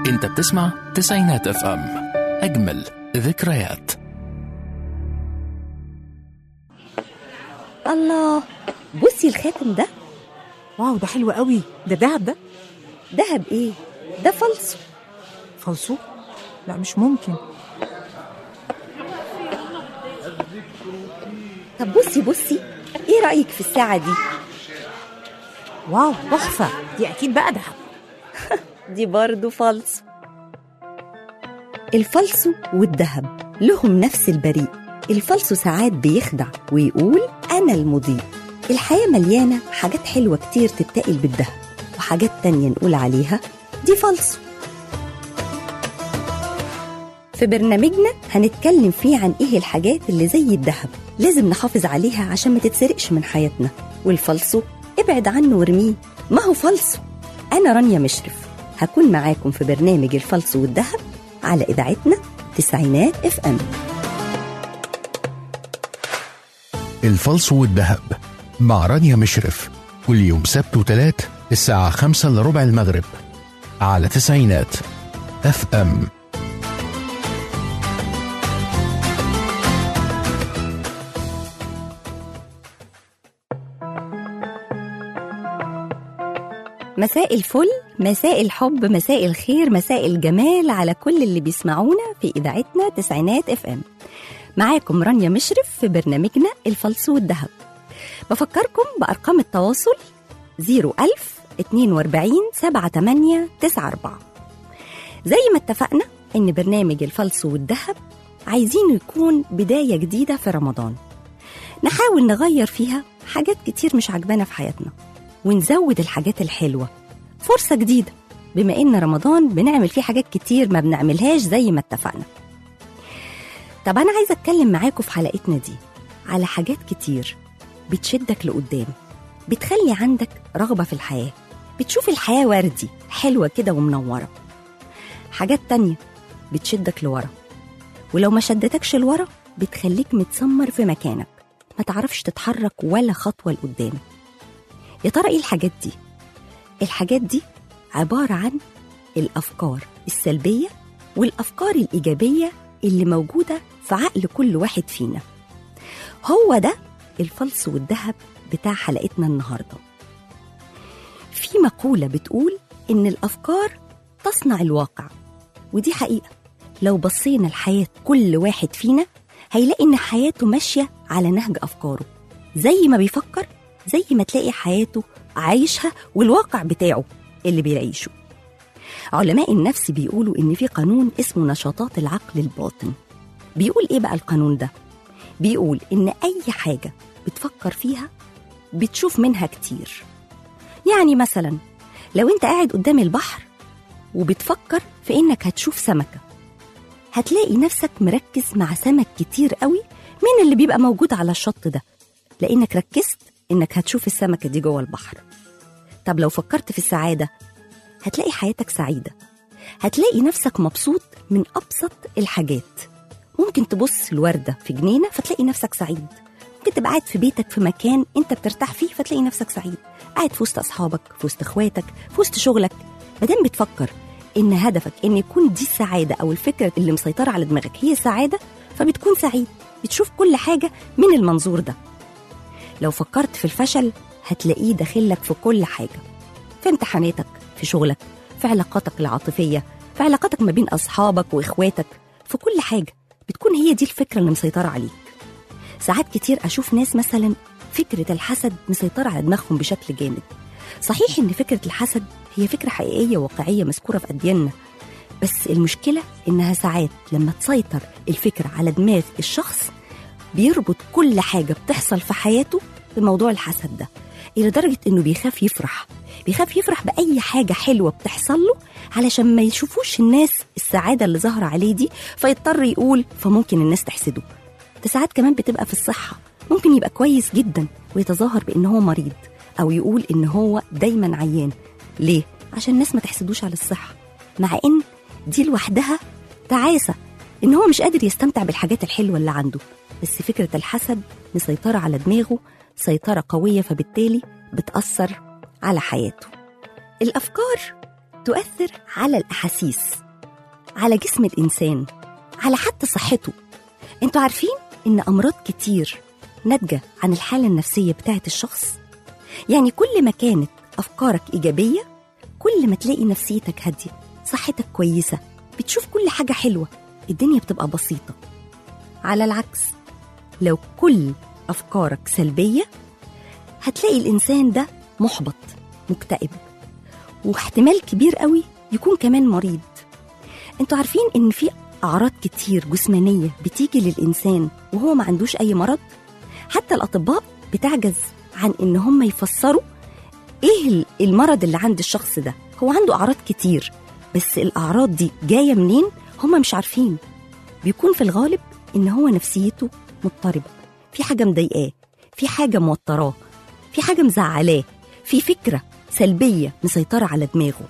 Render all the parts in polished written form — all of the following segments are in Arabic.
انت بتسمع تسعينات اف ام، اجمل ذكريات. الله، بصي الخاتم ده. واو، ده حلو قوي. ده دهب؟ ده دهب ايه؟ ده فلسو. فلسو؟ لا مش ممكن. طب بصي ايه رأيك في الساعة دي؟ واو تحفة، دي اكيد بقى دهب. دي برضو فلسو. الفلسو والدهب لهم نفس البريء. الفلسو ساعات بيخدع ويقول أنا المضيء. الحياة مليانة حاجات حلوة كتير تتقل بالدهب، وحاجات تانية نقول عليها دي فلسو. في برنامجنا هنتكلم فيه عن إيه الحاجات اللي زي الدهب لازم نحافظ عليها عشان ما تتسرقش من حياتنا، والفلسو ابعد عنه وارميه، ما هو فلسو. أنا رانيا مشرف هكون معاكم في برنامج الفلسو والدهب على إذاعتنا تسعينات اف ام. الفلسو والدهب مع رانيا مشرف، كل يوم سبت وتلات الساعة 5:15 المغرب على تسعينات اف ام. مساء الفل، مساء الحب، مساء الخير، مساء الجمال على كل اللي بيسمعونا في إذاعتنا تسعينات اف ام. معاكم رانيا مشرف في برنامجنا الفلسو والدهب. بفكركم بأرقام التواصل 01000 42 78 94. زي ما اتفقنا إن برنامج الفلسو والدهب عايزينه يكون بداية جديدة في رمضان، نحاول نغير فيها حاجات كتير مش عجبانا في حياتنا ونزود الحاجات الحلوة. فرصة جديدة بما إن رمضان بنعمل فيه حاجات كتير ما بنعملهاش زي ما اتفقنا. طب أنا عايزة أتكلم معاكم في حلقتنا دي على حاجات كتير بتشدك لقدام، بتخلي عندك رغبة في الحياة، بتشوف الحياة وردي حلوة كده ومنورة. حاجات تانية بتشدك لورا، ولو ما شدتكش لورا بتخليك متسمر في مكانك، ما تعرفش تتحرك ولا خطوة لقدام. يا ترى ايه الحاجات دي؟ الحاجات دي عبارة عن الأفكار السلبية والأفكار الإيجابية اللي موجودة في عقل كل واحد فينا. هو ده الفلسو والدهب بتاع حلقتنا النهاردة. في مقولة بتقول إن الأفكار تصنع الواقع، ودي حقيقة. لو بصينا لحياة كل واحد فينا هيلاقي إن حياته ماشية على نهج أفكاره، زي ما بيفكر زي ما تلاقي حياته عايشها والواقع بتاعه اللي بيعيشه. علماء النفس بيقولوا إن في قانون اسمه نشاطات العقل الباطن. بيقول إيه بقى القانون ده؟ بيقول إن أي حاجة بتفكر فيها بتشوف منها كتير. يعني مثلا لو أنت قاعد قدام البحر وبتفكر في إنك هتشوف سمكة، هتلاقي نفسك مركز مع سمك كتير قوي من اللي بيبقى موجود على الشط ده، لأنك ركزت إنك هتشوف السمكة دي جوه البحر. طب لو فكرت في السعادة هتلاقي حياتك سعيدة، هتلاقي نفسك مبسوط من أبسط الحاجات. ممكن تبص الوردة في جنينة فتلاقي نفسك سعيد، ممكن تبقى قاعد في بيتك في مكان أنت بترتاح فيه فتلاقي نفسك سعيد، قاعد في وسط أصحابك، في وسط إخواتك، في وسط شغلك. مادام بتفكر إن هدفك إن يكون دي السعادة أو الفكرة اللي مسيطرة على دماغك هي السعادة، فبتكون سعيد، بتشوف كل حاجة من المنظور ده. لو فكرت في الفشل هتلاقيه داخلك في كل حاجة، في امتحاناتك، في شغلك، في علاقاتك العاطفية، في علاقاتك ما بين أصحابك وإخواتك، في كل حاجة بتكون هي دي الفكرة اللي مسيطرة عليك. ساعات كتير أشوف ناس مثلا فكرة الحسد مسيطرة على دماغهم بشكل جامد. صحيح إن فكرة الحسد هي فكرة حقيقية واقعية مذكورة في أدياننا، بس المشكلة إنها ساعات لما تسيطر الفكرة على دماغ الشخص بيربط كل حاجة بتحصل في حياته بموضوع الحسد ده، إلى درجة إنه بيخاف يفرح بأي حاجة حلوة بتحصل له علشان ما يشوفوش الناس السعادة اللي ظهر عليه دي، فيضطر يقول فممكن الناس تحسده. ده ساعات كمان بتبقى في الصحة، ممكن يبقى كويس جدا ويتظاهر بإنه هو مريض، أو يقول إن هو دايما عيان. ليه؟ عشان الناس ما تحسدوش على الصحة، مع إن دي لوحدها تعاسة، إن هو مش قادر يستمتع بالحاجات الحلوة اللي عنده. بس فكرة الحسد مسيطرة على دماغه سيطرة قوية، فبالتالي بتأثر على حياته. الأفكار تؤثر على الأحاسيس، على جسم الإنسان، على حتى صحته. انتوا عارفين إن أمراض كتير ناتجة عن الحالة النفسية بتاعت الشخص؟ يعني كل ما كانت أفكارك إيجابية كل ما تلاقي نفسيتك هادية، صحتك كويسة، بتشوف كل حاجة حلوة، الدنيا بتبقى بسيطة. على العكس، لو كل أفكارك سلبية هتلاقي الإنسان ده محبط، مكتئب، واحتمال كبير قوي يكون كمان مريض. انتوا عارفين إن في أعراض كتير جسمانية بتيجي للإنسان وهو ما عندوش أي مرض؟ حتى الأطباء بتعجز عن إن هم يفسروا إيه المرض اللي عند الشخص ده. هو عنده أعراض كتير بس الأعراض دي جاية منين هم مش عارفين. بيكون في الغالب إن هو نفسيته مضطربة، في حاجة مضايقاه، في حاجة موتراه، في حاجة مزعلاه، في فكرة سلبية مسيطرة على دماغه.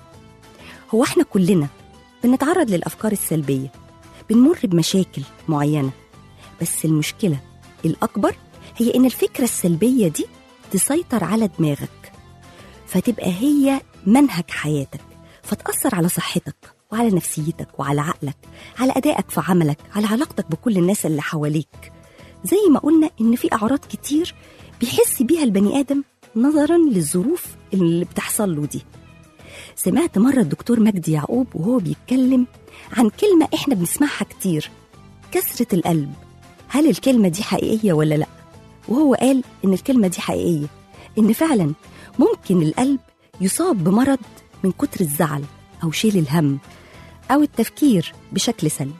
هو احنا كلنا بنتعرض للأفكار السلبية، بنمر بمشاكل معينة، بس المشكلة الأكبر هي إن الفكرة السلبية دي تسيطر على دماغك، فتبقى هي منهج حياتك، فتأثر على صحتك وعلى نفسيتك وعلى عقلك، على أدائك في عملك، على علاقتك بكل الناس اللي حواليك. زي ما قلنا إن في أعراض كتير بيحس بيها البني آدم نظراً للظروف اللي بتحصل له دي. سمعت مرة الدكتور مجدي يعقوب وهو بيتكلم عن كلمة إحنا بنسمعها كتير، كسرة القلب. هل الكلمة دي حقيقية ولا لأ؟ وهو قال إن الكلمة دي حقيقية، إن فعلاً ممكن القلب يصاب بمرض من كتر الزعل أو شيل الهم أو التفكير بشكل سلبي.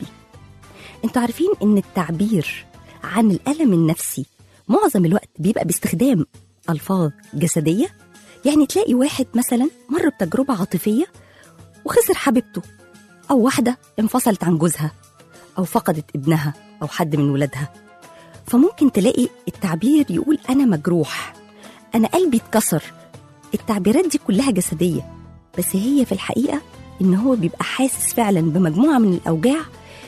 انتوا عارفين إن التعبير عن الألم النفسي معظم الوقت بيبقى باستخدام ألفاظ جسدية. يعني تلاقي واحد مثلا مر بتجربة عاطفية وخسر حبيبته، أو واحدة انفصلت عن جوزها، أو فقدت ابنها أو حد من ولادها، فممكن تلاقي التعبير يقول أنا مجروح، أنا قلبي اتكسر. التعبيرات دي كلها جسدية، بس هي في الحقيقة إن هو بيبقى حاسس فعلا بمجموعة من الأوجاع،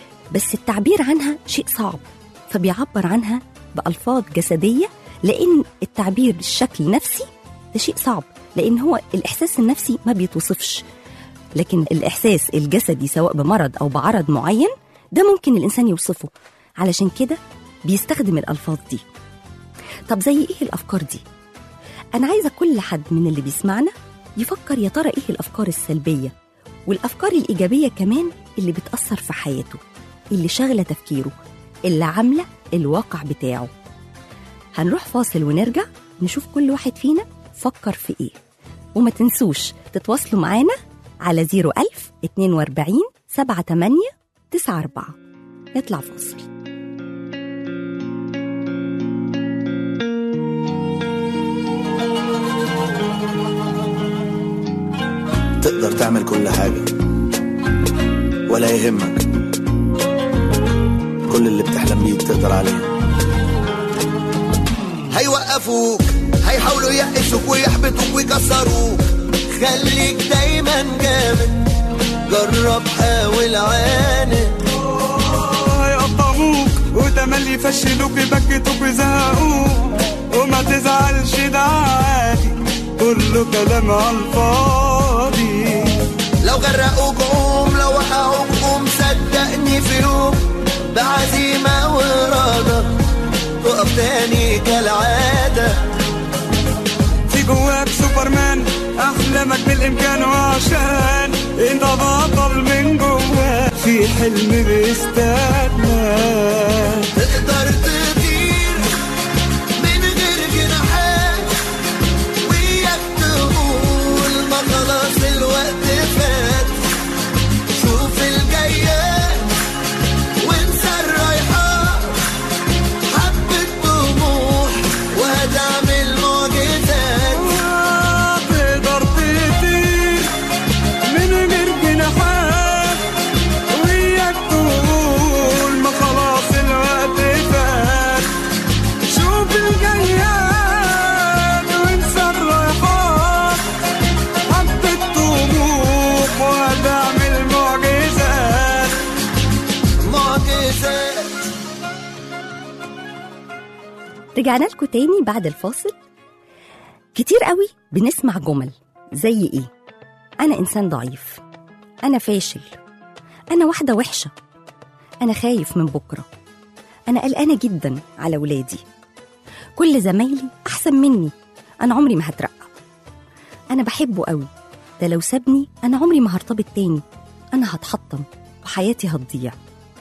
بس التعبير عنها شيء صعب، فبيعبر عنها بألفاظ جسدية، لأن التعبير بالشكل نفسي ده شيء صعب، لأن هو الإحساس النفسي ما بيتوصفش، لكن الإحساس الجسدي سواء بمرض أو بعرض معين ده ممكن الإنسان يوصفه، علشان كده بيستخدم الألفاظ دي. طب زي إيه الأفكار دي؟ أنا عايزة كل حد من اللي بيسمعنا يفكر يا ترى إيه الأفكار السلبية والأفكار الإيجابية كمان اللي بتأثر في حياته، اللي شغلة تفكيره، اللي عاملة الواقع بتاعه. هنروح فاصل ونرجع نشوف كل واحد فينا فكر في إيه. وما تنسوش تتواصلوا معانا على 01000 42 78 94. نطلع فاصل. تقدر تعمل كل حاجة ولا يهمك، كل اللي بتحلم بيه تقدر عليه. هيوقفوك، هيحاولوا يقشوك ويحبطوك ويكسروك، خليك دايما جامد، جرب حاول عاند. هيقطعوك وتملي يفشلوك يبكتوك ويزهقوك، وما تزعلش ده عادي، كله كلام عالفاضي. لو غرقوك قوم، لو وقعوك قوم، صدقني في يوم بعزيمة وإرادة تقف تاني كالعادة. في جواك سوبرمان، أحلامك بالإمكان، وعشان انت بطل من جواك في حلم بيستنى. تقدر تطير من غير جناحات، وياك تقول ما خلاص الوقت فات. شوف الجايات وانسى الرايحات، حبة طموح وهتعمل معجزات. تقدر تطير من غير جناحات، وياك تقول ما خلاص الوقت فات. شوف الجايات وانسى الرايحات، حبة طموح وهتعمل معجزات. معجزات. رجعنا لكم تاني بعد الفاصل. كتير قوي بنسمع جمل زي إيه؟ أنا إنسان ضعيف، أنا فاشل، أنا واحدة وحشة، أنا خايف من بكرة، أنا قلقانة جدا على ولادي، كل زمايلي أحسن مني، أنا عمري ما هترقى، أنا بحبه قوي، ده لو سابني أنا عمري ما هرتبط تاني، أنا هتحطم وحياتي هتضيع.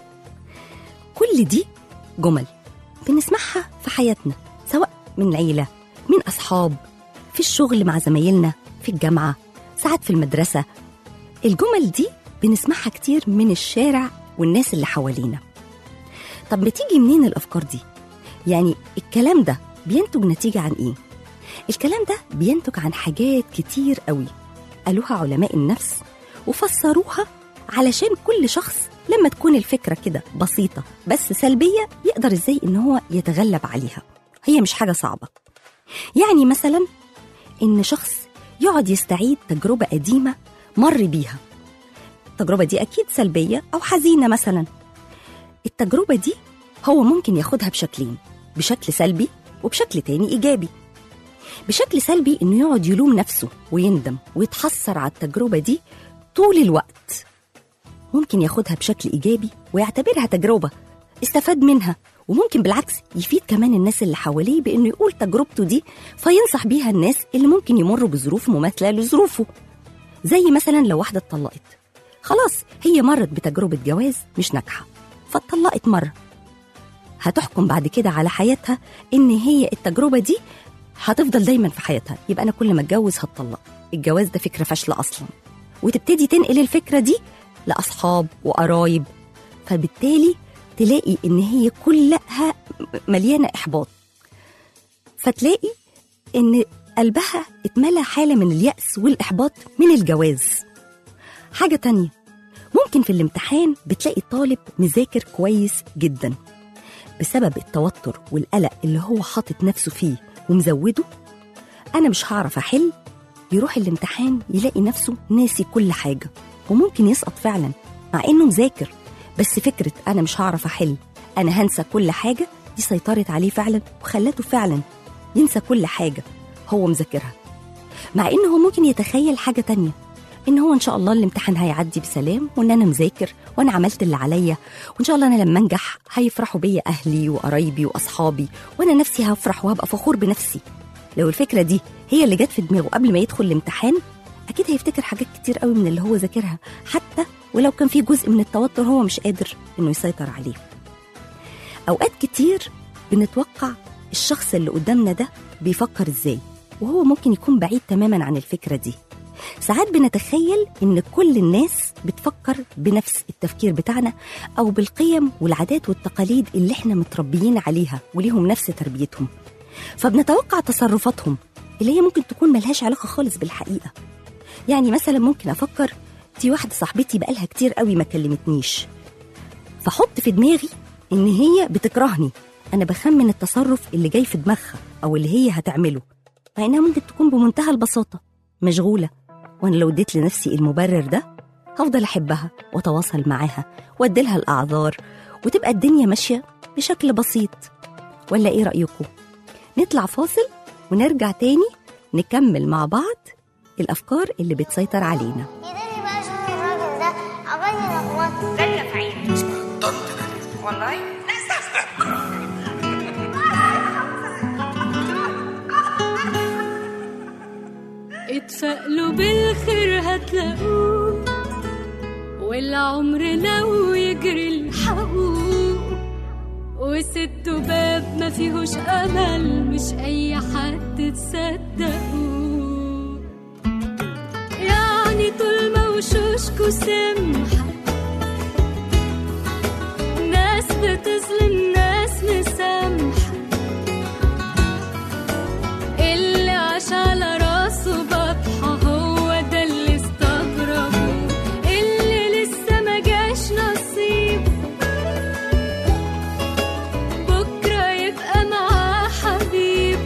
كل دي جمل بنسمعها في حياتنا، سواء من العيلة، من أصحاب، في الشغل مع زمايلنا، في الجامعة، ساعات في المدرسة. الجمل دي بنسمعها كتير من الشارع والناس اللي حوالينا. طب بتيجي منين الأفكار دي؟ يعني الكلام ده بينتج نتيجة عن إيه؟ الكلام ده بينتج عن حاجات كتير قوي قالوها علماء النفس وفسروها علشان كل شخص لما تكون الفكرة كده بسيطة بس سلبية يقدر إزاي إن هو يتغلب عليها. هي مش حاجة صعبة. يعني مثلا إن شخص يقعد يستعيد تجربة قديمة مر بيها، التجربة دي أكيد سلبية أو حزينة مثلا. التجربة دي هو ممكن ياخدها بشكلين، بشكل سلبي وبشكل تاني إيجابي. بشكل سلبي إنه يقعد يلوم نفسه ويندم ويتحسر على التجربة دي طول الوقت. ممكن ياخدها بشكل إيجابي ويعتبرها تجربة استفاد منها، وممكن بالعكس يفيد كمان الناس اللي حواليه بإنه يقول تجربته دي فينصح بيها الناس اللي ممكن يمروا بظروف مماثلة لظروفه. زي مثلا لو واحدة اتطلقت، خلاص هي مرت بتجربة جواز مش ناجحة فاتطلقت مرة، هتحكم بعد كده على حياتها إن هي التجربة دي هتفضل دايما في حياتها، يبقى أنا كل ما اتجوز هتطلق، الجواز ده فكرة فاشلة أصلا، وتبتدي تنقل الفكرة دي لأصحاب وقرايب، فبالتالي تلاقي إن هي كلها مليانة إحباط، فتلاقي إن قلبها اتملى حالة من اليأس والإحباط من الجواز. حاجة تانية، ممكن في الامتحان بتلاقي الطالب مذاكر كويس جدا، بسبب التوتر والقلق اللي هو حاطط نفسه فيه ومزوده، أنا مش هعرف أحل، يروح الامتحان يلاقي نفسه ناسي كل حاجة وممكن يسقط فعلا مع إنه مذاكر، بس فكرة أنا مش هعرف أحل، أنا هنسى كل حاجة، دي سيطرت عليه فعلا وخلته فعلا ينسى كل حاجة هو مذاكرها، مع إنه هو ممكن يتخيل حاجة تانية، إن هو إن شاء الله الامتحان هيعدي بسلام، وإن أنا مذاكر وأنا عملت اللي عليا، وإن شاء الله أنا لما أنجح هيفرحوا بيا أهلي وقرايبي وأصحابي، وأنا نفسي هفرح وهبقى فخور بنفسي. لو الفكرة دي هي اللي جت في دماغه قبل ما يدخل الامتحان، أكيد هيفتكر حاجات كتير قوي من اللي هو ذاكرها، حتى ولو كان في جزء من التوتر هو مش قادر إنه يسيطر عليه. أوقات كتير بنتوقع الشخص اللي قدامنا ده بيفكر إزاي، وهو ممكن يكون بعيد تماما عن الفكرة دي. ساعات بنتخيل إن كل الناس بتفكر بنفس التفكير بتاعنا، أو بالقيم والعادات والتقاليد اللي احنا متربيين عليها وليهم نفس تربيتهم، فبنتوقع تصرفاتهم اللي هي ممكن تكون ملهاش علاقة خالص بالحقيقة. يعني مثلا ممكن أفكر دي واحدة صاحبتي بقالها كتير قوي ما كلمتنيش، فحط في دماغي إن هي بتكرهني، أنا بخمن التصرف اللي جاي في دماغها أو اللي هي هتعمله، مع إنها ممكن تكون بمنتهى البساطة مشغولة، وأنا لو اديت لنفسي المبرر ده هفضل أحبها وأتواصل معاها وأديلها الأعذار، وتبقى الدنيا ماشية بشكل بسيط. ولا إيه رأيكم؟ نطلع فاصل ونرجع تاني نكمل مع بعض الأفكار اللي بتسيطر علينا. يدري بقى شوف الراجل ده عمال يلخبط زي في عيني. اسمها طنط والله اتفائلوا بالخير هتلاقوه، والعمر لو يجري الحقوق، وسدوا باب ما فيهوش امل، مش اي حد تصدقوه. يعني طول ما وشوشكوا سمحة، ناس بتظلم ناس مسامحة، اللي عاش على راسه بطحة هو ده اللي استغربه، اللي لسه ما جاش نصيب بكرة يبقى معاه حبيب،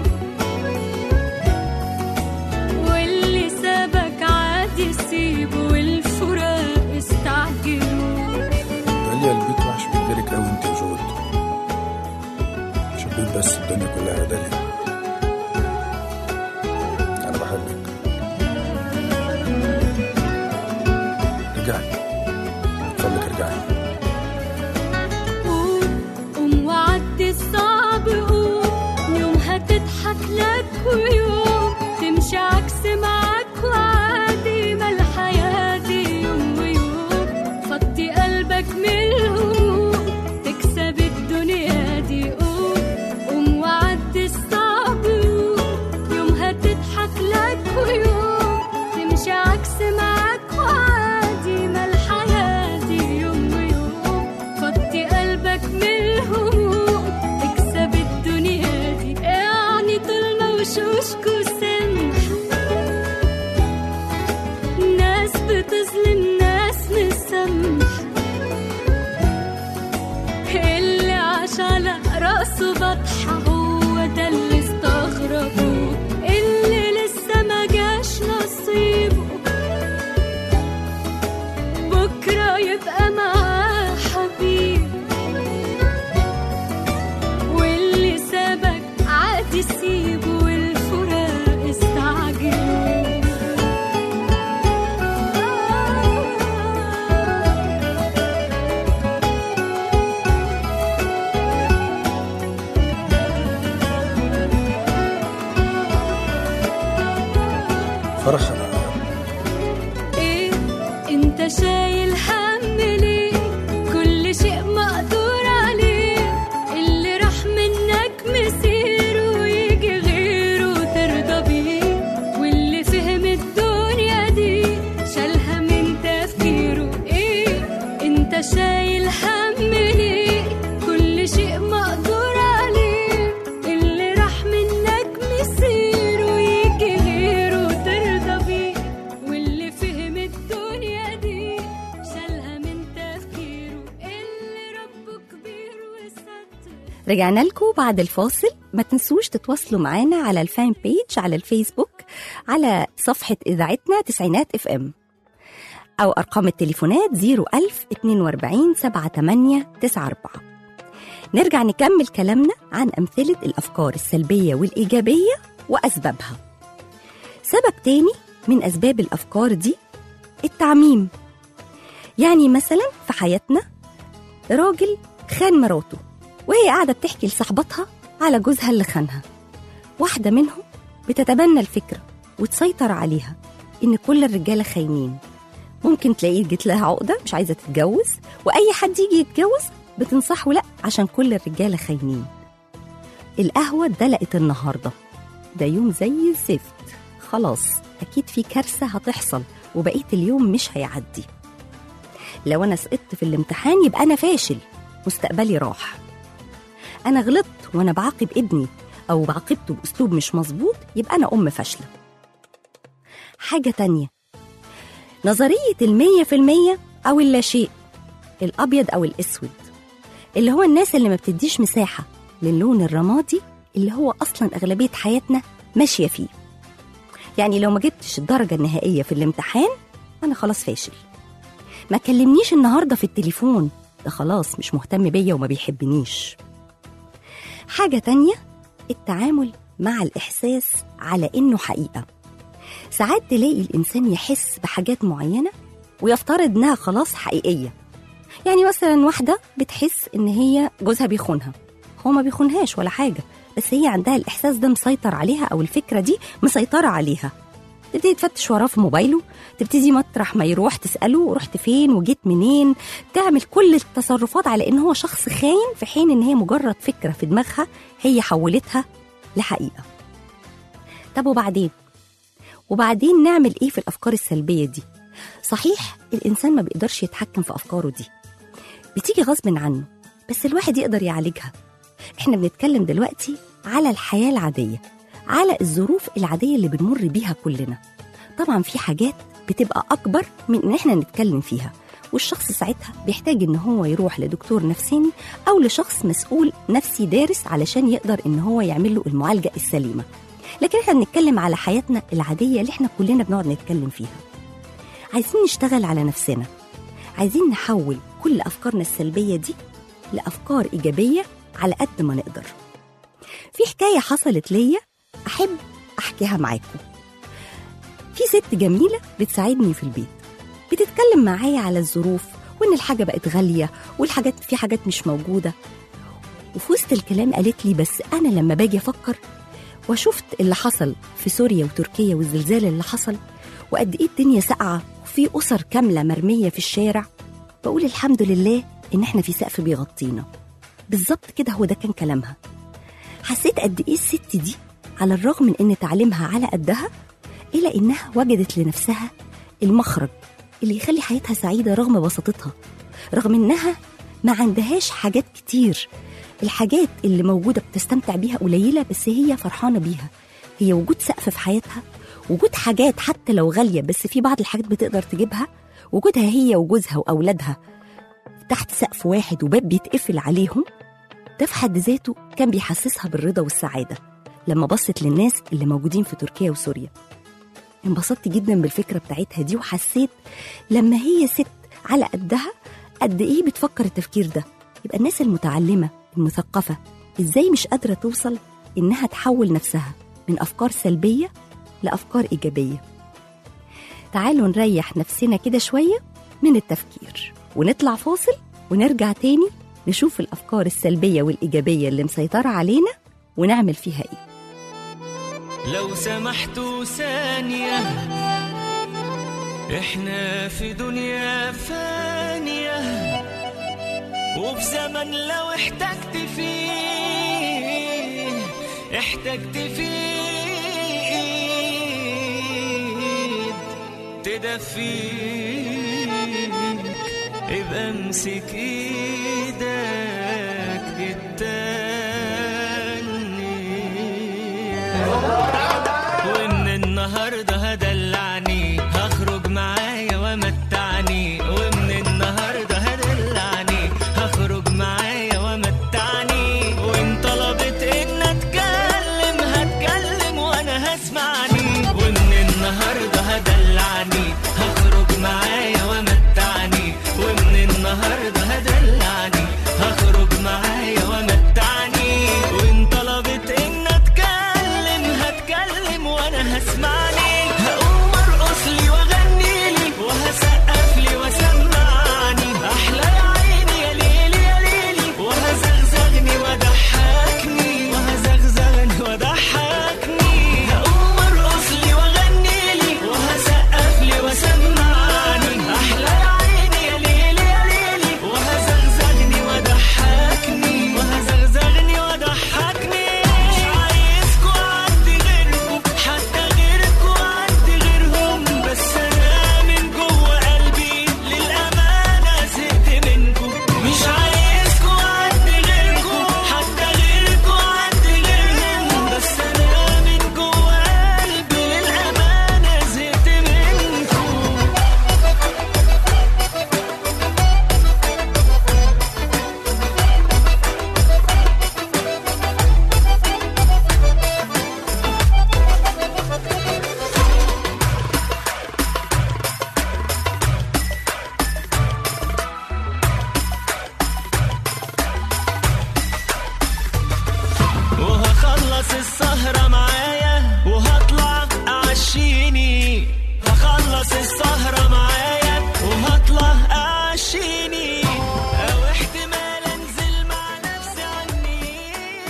واللي سابك عادي سيبه، والفراق استعجلوا. داليا البيت وحش من غيرك قوي انت وجود، مش البيت بس، الدنيا كلها يا داليا. انا بحبك. يبقى معاه حبيب، واللي سابك عادي سيبه، والفراق استعجل. فرحة ايه انت شايل هم ليه؟ كل شيء مقدور عليه، اللي راح منك مسيره ويجي غيره ترضى بيه، واللي فهم الدنيا دي شالها من تفكيره. ايه انت شايل هم ليه؟ كل شيء مقدور عليه، اللي راح منك مسيره ويجي غيره ترضى بيه، واللي فهم الدنيا دي شالها من تفكيره، اللي ربه كبير وستر. رجعنا لكم بعد الفاصل. ما تنسوش تتواصلوا معانا على الفان بيج على الفيسبوك، على صفحة إذاعتنا تسعينات اف ام، أو أرقام التليفونات 01000 42 78 94. نرجع نكمل كلامنا عن أمثلة الأفكار السلبية والإيجابية وأسبابها. سبب تاني من أسباب الأفكار دي التعميم. يعني مثلا في حياتنا راجل خان مراته، وهي قاعدة بتحكي لصاحبتها على جوزها اللي خانها. واحدة منهم بتتبنى الفكرة وتسيطر عليها إن كل الرجالة خاينين. ممكن تلاقيه جت لها عقدة مش عايزة تتجوز، وأي حد يجي يتجوز بتنصحه لأ عشان كل الرجالة خاينين. القهوة اتدلقت النهاردة، ده يوم زي الزفت، خلاص أكيد في كارثة هتحصل وبقية اليوم مش هيعدي. لو أنا سقطت في الامتحان يبقى أنا فاشل، مستقبلي راح. أنا غلطت وأنا بعاقب ابني أو بعاقبته بأسلوب مش مظبوط يبقى أنا أم فاشلة. حاجة تانية، نظرية 100% أو اللاشيء، الأبيض أو الأسود، اللي هو الناس اللي ما بتديش مساحة للون الرمادي اللي هو أصلا أغلبية حياتنا ماشية فيه. يعني لو ما جبتش الدرجة النهائية في الامتحان أنا خلاص فاشل. ما كلمنيش النهاردة في التليفون، ده خلاص مش مهتم بيا وما بيحبنيش. حاجة تانية، التعامل مع الإحساس على إنه حقيقة. ساعات تلاقي الإنسان يحس بحاجات معينة ويفترض إنها خلاص حقيقية. يعني مثلا واحدة بتحس إن هي جوزها بيخونها، هو ما بيخونهاش ولا حاجة، بس هي عندها الإحساس ده مسيطر عليها، أو الفكرة دي مسيطرة عليها. تبتدي تفتش وراه في موبايله، تبتدي مطرح ما يروح تسأله رحت فين وجيت منين، تعمل كل التصرفات على إن هو شخص خاين، في حين إن هي مجرد فكرة في دماغها هي حولتها لحقيقة. طب وبعدين نعمل إيه في الأفكار السلبية دي؟ صحيح الإنسان ما بيقدرش يتحكم في أفكاره دي، بتيجي غصب عنه، بس الواحد يقدر يعالجها. إحنا بنتكلم دلوقتي على الحياة العادية، على الظروف العادية اللي بنمر بيها كلنا. طبعا في حاجات بتبقى أكبر من إن إحنا نتكلم فيها، والشخص ساعتها بيحتاج إن هو يروح لدكتور نفساني أو لشخص مسؤول نفسي دارس علشان يقدر إن هو يعمل له المعالجة السليمة. لكن إحنا بنتكلم على حياتنا العادية اللي إحنا كلنا بنقعد نتكلم فيها. عايزين نشتغل على نفسنا، عايزين نحول كل أفكارنا السلبية دي لأفكار إيجابية على قد ما نقدر. في حكاية حصلت ليا أحب أحكيها معاكم. في ست جميلة بتساعدني في البيت، بتتكلم معايا على الظروف وإن الحاجة بقت غالية والحاجات في حاجات مش موجودة. وفي وسط الكلام قالت لي بس أنا لما باجي أفكر وشفت اللي حصل في سوريا وتركيا والزلزال اللي حصل وقد إيه الدنيا ساقعة وفي أسر كاملة مرمية في الشارع، بقول الحمد لله إن إحنا في سقف بيغطينا. بالظبط كده، هو ده كان كلامها. حسيت قد إيه الست دي على الرغم من إن تعليمها على قدها إلا إنها وجدت لنفسها المخرج اللي يخلي حياتها سعيدة رغم بساطتها، رغم إنها ما عندهاش حاجات كتير. الحاجات اللي موجودة بتستمتع بيها قليلة، بس هي فرحانة بيها. هي وجود سقف في حياتها، وجود حاجات حتى لو غالية بس في بعض الحاجات بتقدر تجيبها، وجودها هي وجوزها وأولادها تحت سقف واحد وباب بيتقفل عليهم، ده في حد ذاته كان بيحسسها بالرضا والسعادة. لما بصت للناس اللي موجودين في تركيا وسوريا انبسطت جدا بالفكرة بتاعتها دي، وحسيت لما هي ست على قدها قد إيه بتفكر التفكير ده. يبقى الناس المتعلمة المثقفة إزاي مش قادرة توصل إنها تحول نفسها من أفكار سلبية لأفكار إيجابية. تعالوا نريح نفسنا كده شوية من التفكير ونطلع فاصل ونرجع تاني نشوف الأفكار السلبية والإيجابية اللي مسيطرة علينا ونعمل فيها إيه. لو سمحتوا ثانية، إحنا في دنيا فانية وفي زمن لو احتجت فيه تدفيك، ابقى امسك ايدك التانية، ومن النهاردة هدلعني هخرج معايا ومتعني، ومن النهاردة هدلعني هخرج معايا ومتعني، وان طلبت ان اتكلم هتكلم وانا هسمعني، ومن النهاردة هدلعني هخرج معايا ومتعني، ومن النهاردة هدلعني هخرج معايا ومتعني، وان طلبت ان اتكلم هتكلم وانا هسمعني، هقوم ارقص لي واغني لي وهسقف لي وسمعني، احلى يا عيني يا ليلي يا ليلي، وهزغزغني وضحكني وهزغزغني وضحكني، هقوم ارقص لي واغني لي وهسقف لي وسمعني، احلى يا عيني يا ليلي يا ليلي، وهزغزغني وضحكني وهزغزغني وضحكني، مش عايزكوا عندي غيركم حتى غيركوا عندي غيرهم، بس انا من جوه قلبي للامانه زهقت منكم، مش عايزكوا عندي غيركم حتى غيركوا عندي غيرهم، بس انا من جوه قلبي للامانه زهقت منكم. وهخلص السهرة معايا وهطلع أعشيني، هخلص السهرة معايا وهطلع أعشيني، أو احتمال أنزل مع نفسي عني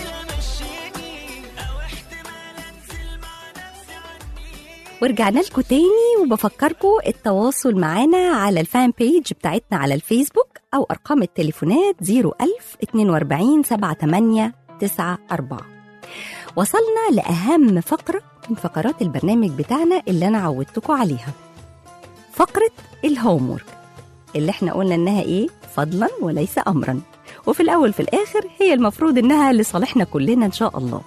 لمشيني، أو احتمال أنزل مع نفسي عني. ورجعنا لكم تاني وبفكركم التواصل معانا على الفان بيج بتاعتنا على الفيسبوك أو أرقام التليفونات 01000 42 78 94. وصلنا لأهم فقرة من فقرات البرنامج بتاعنا اللي أنا عودتكم عليها، فقرة الهومورك اللي احنا قلنا إنها إيه؟ فضلا وليس أمرا، وفي الأول في الآخر هي المفروض إنها لصالحنا كلنا إن شاء الله.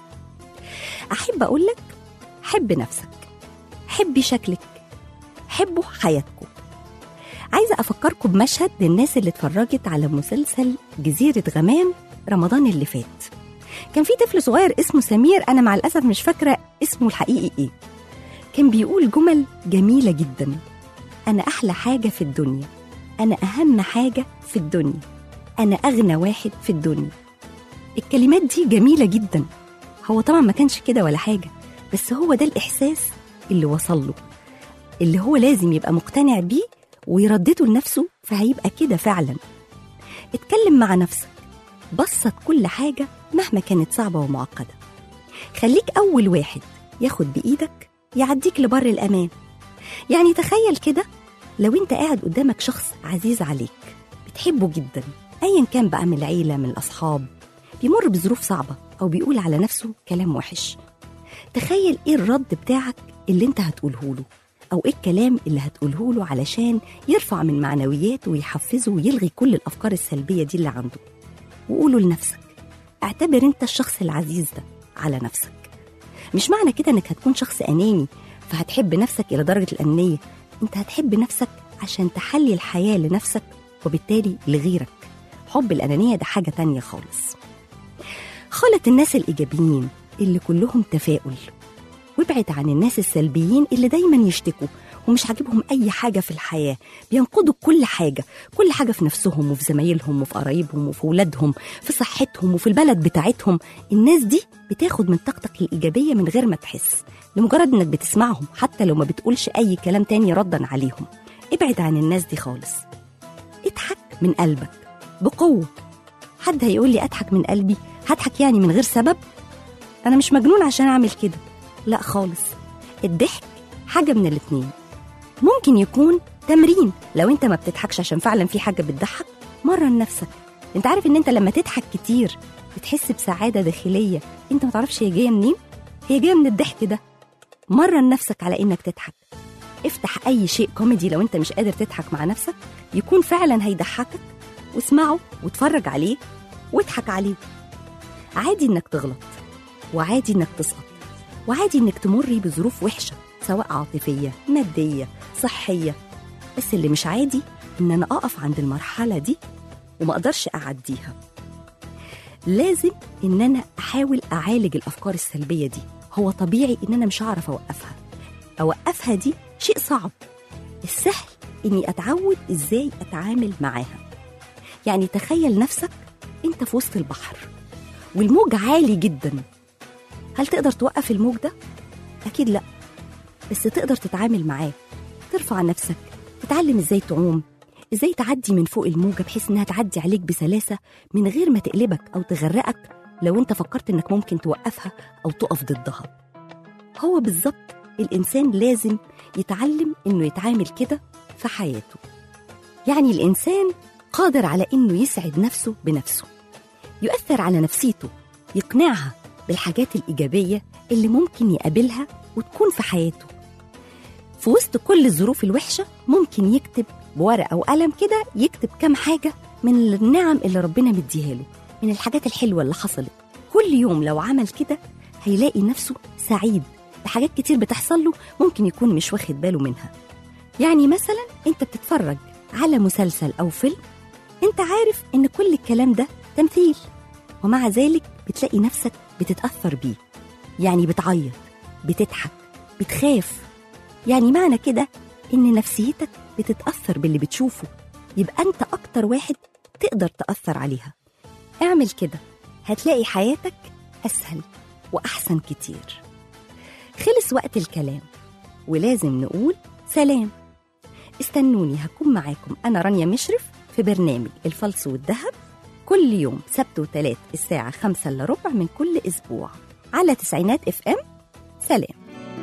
أحب أقولك حب نفسك، حبي شكلك، حبوا حياتكم. عايزة أفكركم بمشهد للناس اللي اتفرجت على مسلسل جزيرة غمام رمضان اللي فات. كان في طفل صغير اسمه سمير، أنا مع الأسف مش فاكرة اسمه الحقيقي إيه، كان بيقول جمل جميلة جدا: أنا أحلى حاجة في الدنيا، أنا أهم حاجة في الدنيا، أنا أغنى واحد في الدنيا. الكلمات دي جميلة جدا. هو طبعا ما كانش كده ولا حاجة، بس هو ده الإحساس اللي وصل له، اللي هو لازم يبقى مقتنع بيه ويردده لنفسه، فهيبقى كده فعلا. اتكلم مع نفسك، بسط كل حاجة مهما كانت صعبة ومعقدة. خليك أول واحد ياخد بإيدك يعديك لبر الأمان. يعني تخيل كده لو انت قاعد قدامك شخص عزيز عليك بتحبه جدا، أيا كان بقى من العيلة من الأصحاب، بيمر بظروف صعبة أو بيقول على نفسه كلام وحش، تخيل إيه الرد بتاعك اللي انت هتقوله له، أو إيه الكلام اللي هتقوله له علشان يرفع من معنوياته ويحفزه ويلغي كل الأفكار السلبية دي اللي عنده. وقوله لنفسك، اعتبر انت الشخص العزيز ده على نفسك. مش معنى كده انك هتكون شخص أناني فهتحب نفسك إلى درجة الأنانية، انت هتحب نفسك عشان تحلي الحياة لنفسك وبالتالي لغيرك. حب الأنانية ده حاجة تانية خالص. خالط الناس الإيجابيين اللي كلهم تفاؤل، وابعد عن الناس السلبيين اللي دايما يشتكوا ومش عاجبهم أي حاجة في الحياة، بينقضوا كل حاجة في نفسهم وفي زمايلهم وفي قرايبهم وفي ولادهم، في صحتهم وفي البلد بتاعتهم. الناس دي بتاخد من طاقتك الإيجابية من غير ما تحس، لمجرد إنك بتسمعهم حتى لو ما بتقولش أي كلام تاني ردا عليهم. ابعد عن الناس دي خالص، اضحك من قلبك بقوة. حد هيقول لي أضحك من قلبي؟ هضحك يعني من غير سبب؟ أنا مش مجنون عشان أعمل كده، لا خالص. الضحك حاجة من الاتنين، ممكن يكون تمرين. لو انت ما بتضحكش عشان فعلا في حاجة بتضحك، مرن نفسك. انت عارف ان انت لما تضحك كتير بتحس بسعادة داخلية انت ما تعرفش هي جاية منين، هي جاية من الضحك ده. مرن نفسك على انك تضحك. افتح اي شيء كوميدي لو انت مش قادر تضحك مع نفسك، يكون فعلا هيضحكك، واسمعه واتفرج عليه واضحك عليه. عادي انك تغلط، وعادي انك تسقط، وعادي انك تمر بظروف وحشة سواء عاطفية مادية صحية. بس اللي مش عادي ان انا اقف عند المرحلة دي وما اقدرش اعديها. لازم ان انا احاول اعالج الافكار السلبية دي. هو طبيعي ان انا مش هعرف اوقفها دي شيء صعب. السهل اني اتعود ازاي اتعامل معاها. يعني تخيل نفسك انت في وسط البحر والموج عالي جدا، هل تقدر توقف الموج ده؟ اكيد لا، بس تقدر تتعامل معاه، ترفع نفسك، تتعلم ازاي تعوم، ازاي تعدي من فوق الموجة بحيث انها تعدي عليك بسلاسة من غير ما تقلبك او تغرقك لو انت فكرت انك ممكن توقفها او تقف ضدها. هو بالظبط الانسان لازم يتعلم انه يتعامل كده في حياته. يعني الانسان قادر على انه يسعد نفسه بنفسه، يؤثر على نفسيته، يقنعها بالحاجات الإيجابية اللي ممكن يقابلها وتكون في حياته. في وسط كل الظروف الوحشة ممكن يكتب بورقة وقلم كده، يكتب كام حاجة من النعم اللي ربنا مديها له، من الحاجات الحلوة اللي حصلت. كل يوم لو عمل كده هيلاقي نفسه سعيد بحاجات كتير بتحصل له ممكن يكون مش واخد باله منها. يعني مثلا انت بتتفرج على مسلسل أو فيلم، انت عارف ان كل الكلام ده تمثيل، ومع ذلك بتلاقي نفسك بتتأثر بيه. يعني بتعيط، بتضحك، بتخاف. يعني معنى كده إن نفسيتك بتتأثر باللي بتشوفه، يبقى أنت أكتر واحد تقدر تأثر عليها. اعمل كده، هتلاقي حياتك أسهل وأحسن كتير. خلص وقت الكلام ولازم نقول سلام. استنوني، هكون معاكم أنا رانيا مشرف في برنامج الفلس والذهب كل يوم سبت وثلاث الساعة 5:15 من كل أسبوع على 90 FM. سلام.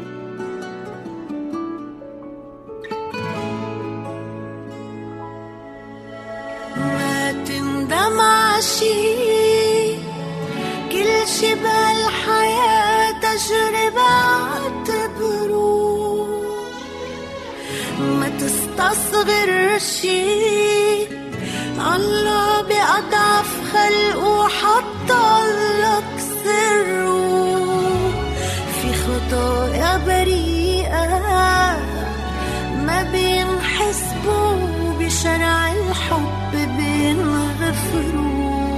ما تندم عشي، كل شي بهالحياة تجربة اعتبروه. ما تستصغر شي، الله بأضعف خلقه حطلك سره. في خطايا بريئة ما بينحسبوا، بشرع الحب بينغفروا.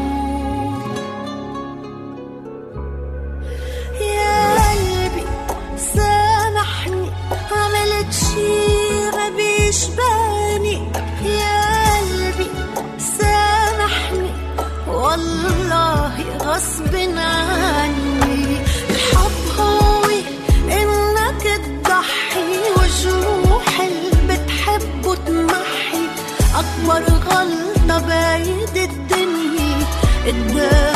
يا قلبي سامحني، عملت شي غبي يشبهني. يا قلبي سامحني، والله غصب عني. الحب هو انك تضحي، وجروح اللي بتحبه تمحي. اكبر غلطة بايد الدنيا